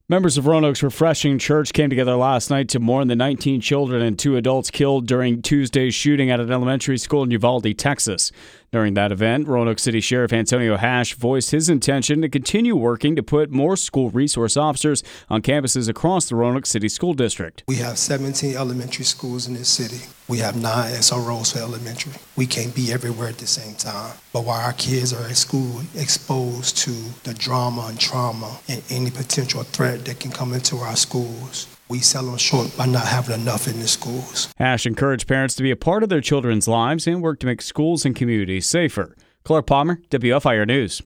Members of Roanoke's Refreshing Church came together last night to mourn the 19 children and 2 adults killed during Tuesday's shooting at an elementary school in Uvalde, Texas. During that event, Roanoke City Sheriff Antonio Hash voiced his intention to continue working to put more school resource officers on campuses across the Roanoke City School District. We have 17 elementary schools in this city. We have 9 SROs for elementary. We can't be everywhere at the same time. But while our kids are at school exposed to the drama and trauma and any potential threat that can come into our schools, we sell them short by not having enough in the schools. Hash encouraged parents to be a part of their children's lives and work to make schools and communities safer. Clark Palmer, WFIR News.